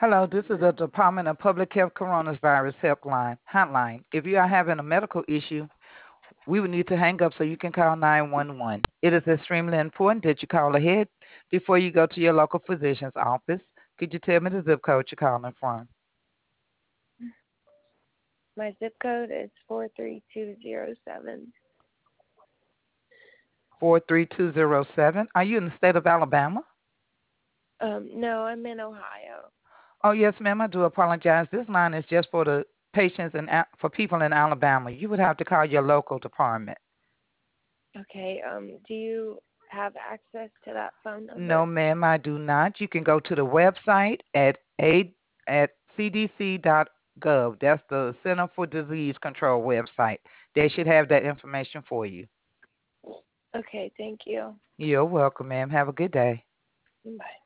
Hello, this is the Department of Public Health Coronavirus Helpline Hotline. If you are having a medical issue, we would need to hang up so you can call 911. It is extremely important that you call ahead before you go to your local physician's office. Could you tell me the zip code you're calling from? My zip code is 43207. 43207. Are you in the state of Alabama? No, I'm in Ohio. Oh, yes, ma'am. I do apologize. This line is just for the patients and for people in Alabama. You would have to call your local department. Okay, do you have access to that phone No, number? ma'am, I do not. You can go to the website at cdc.gov. That's the Center for Disease Control website. They should have that information for you. Okay, thank you. You're welcome, ma'am. Have a good day. Bye.